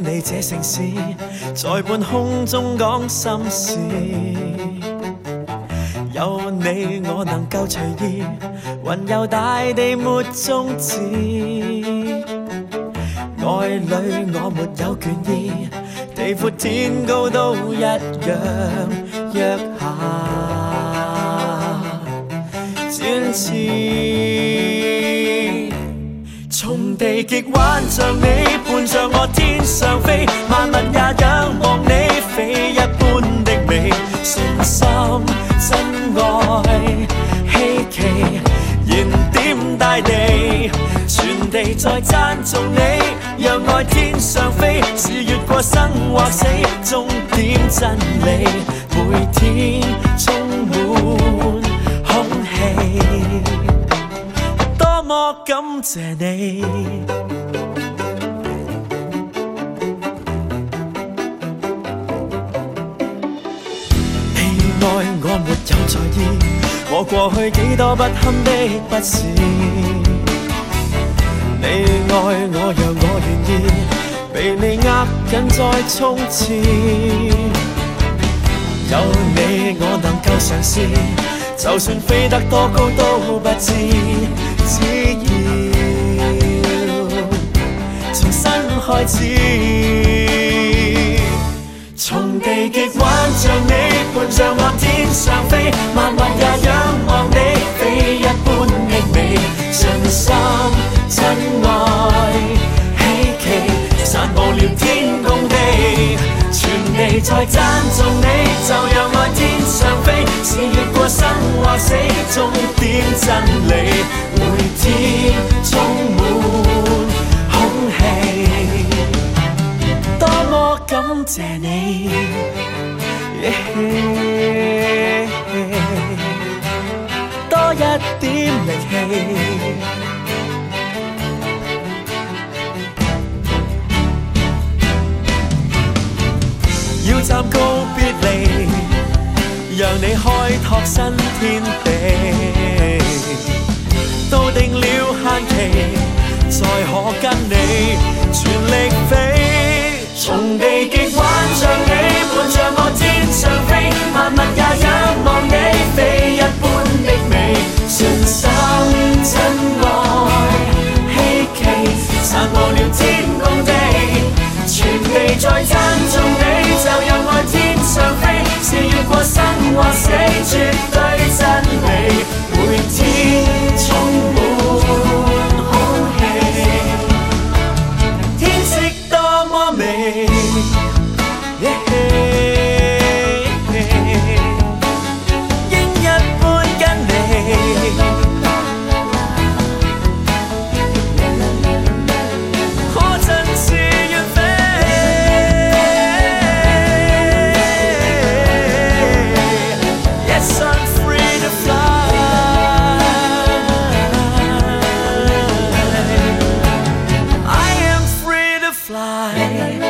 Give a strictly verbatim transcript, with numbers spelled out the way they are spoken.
你這城市，在半空中講心事。有你我能夠隨意，雲遊大地沒終止。愛裏我沒有倦意，地闊天高都一樣約下。展翅，從地極彎像你，伴着我天上飛，萬物也仰望你，非一般的美，信心真愛希奇，燃點大地，全地在讚頌你，讓愛天上飛，是越過生或死，終點真理，每天充滿空氣，多麼感謝你。你愛我沒有在意，我過去幾多不堪的不是。你愛我讓我願意，被你握緊再衝刺。有你我能夠嘗試，就算飛得多高都不知，只要重新開始。從地極彎像你，伴着我天上飛，萬物也仰望你，非一般的美，信心真愛希奇，散布了天公地，全地在讚頌你，就讓愛天上飛，是越過生或死，終點真理，每天充滿空氣，多麼感謝你， yeah, 多一點力氣。要暫告別離，讓你開拓新天地，到定了限期，才可跟你全力飛。從地極彎像你，伴着我天上飛，萬物也仰望你，非一般的美，信心真愛希奇，散布了天公地，全地在讚頌你，就讓愛天上飛，是越過生或死，絕對真理，每天充滿空氣，天色多麼美， yeah, 應一般跟你，可真是遠飛。Yes, I'm free to fly. I am free to fly.